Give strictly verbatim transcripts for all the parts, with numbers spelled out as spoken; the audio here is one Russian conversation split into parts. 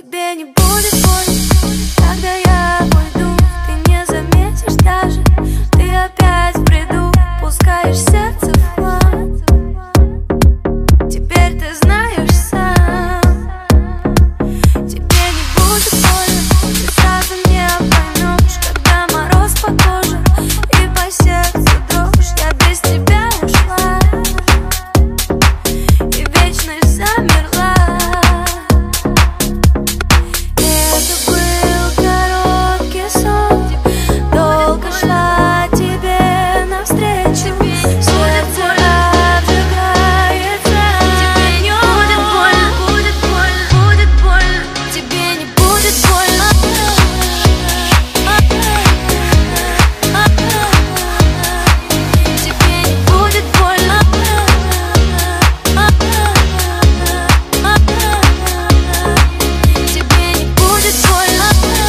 Тебе не будет больно, когда я уйду. Ты не заметишь даже, ты опять в бреду. Пускаешь сердце в хлам. Теперь ты знаешь сам. Тебе не будет больно, ты сразу не поймешь, когда мороз по коже и по сердцу дрожь. Я без тебя ушла и вечность замерла. Это был короткий сон, долго шла тебе навстречу. Сердце обжигается. Тебе не будет больно, будет больно, будет больно. Тебе не будет больно. Тебе не будет больно. Тебе не будет больно.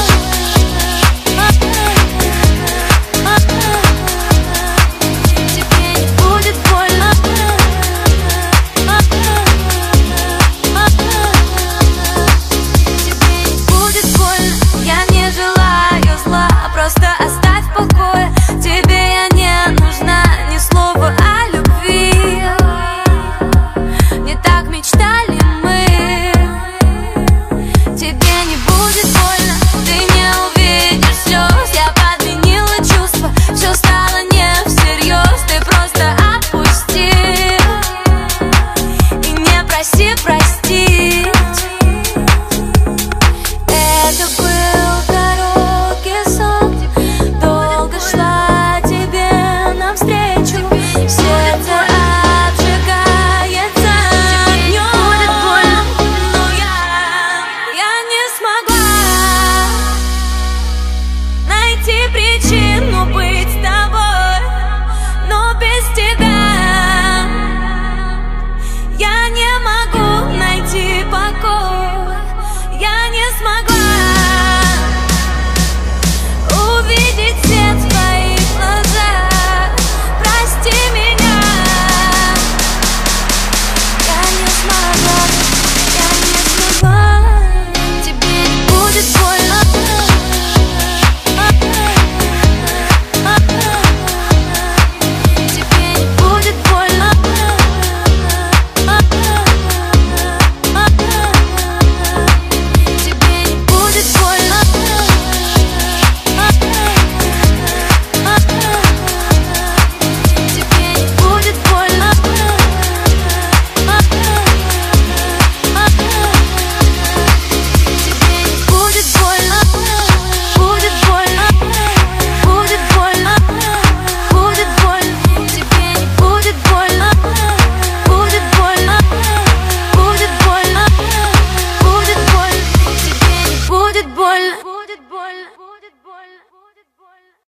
Тебе не будет больно. Тебе не будет больно. Я не желаю зла, просто оставь в покое. Тебе я не нужна, ни слова о любви. Не так мечтали мы. Тебе не будет больно, ты не увидишь слез. Я подменила чувства, все стало не всерьез. Ты просто отпусти и не проси прощения.